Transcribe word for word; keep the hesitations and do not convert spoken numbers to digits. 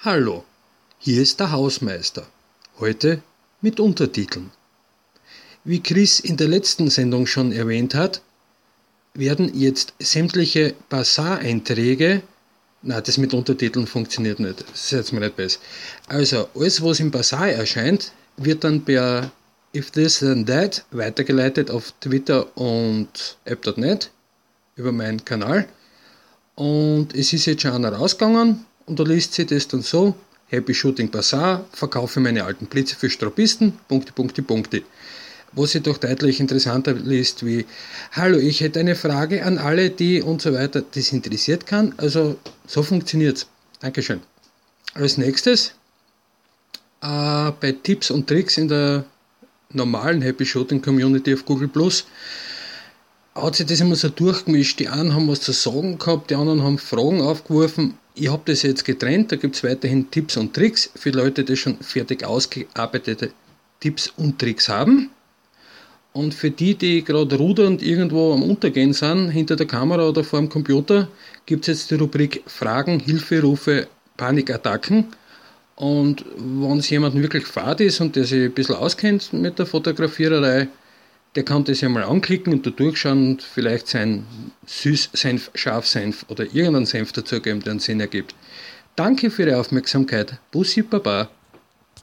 Hallo, hier ist der Hausmeister. Heute mit Untertiteln. Wie Chris in der letzten Sendung schon erwähnt hat, werden jetzt sämtliche Basar-Einträge, na, das mit Untertiteln funktioniert nicht, das ist jetzt mal nicht besser. Also, alles was im Basar erscheint, wird dann per If This Then That weitergeleitet auf Twitter und app Punkt net über meinen Kanal. Und es ist jetzt schon einer rausgegangen und da liest sich das dann so: Happy Shooting Basar, verkaufe meine alten Blitze für Strapisten, Punkte, Punkte, Punkte. Wo sich doch deutlich interessanter liest wie: Hallo, ich hätte eine Frage an alle, die und so weiter. Das interessiert kann. Also so funktioniert's. Dankeschön. Als nächstes äh, bei Tipps und Tricks in der normalen Happy Shooting Community auf Google Plus hat sich das immer so durchgemischt. Die einen haben was zu sagen gehabt, die anderen haben Fragen aufgeworfen. Ich habe das jetzt getrennt, da gibt es weiterhin Tipps und Tricks für Leute, die schon fertig ausgearbeitete Tipps und Tricks haben. Und für die, die gerade rudernd irgendwo am Untergehen sind, hinter der Kamera oder vor dem Computer, gibt es jetzt die Rubrik Fragen, Hilferufe, Panikattacken. Und wenn es jemandem wirklich fad ist und der sich ein bisschen auskennt mit der Fotografiererei, der kann das ja mal anklicken und da durchschauen und vielleicht sein Süß-Senf, Scharfsenf oder irgendeinen Senf dazugeben, der einen Sinn ergibt. Danke für Ihre Aufmerksamkeit. Bussi Baba.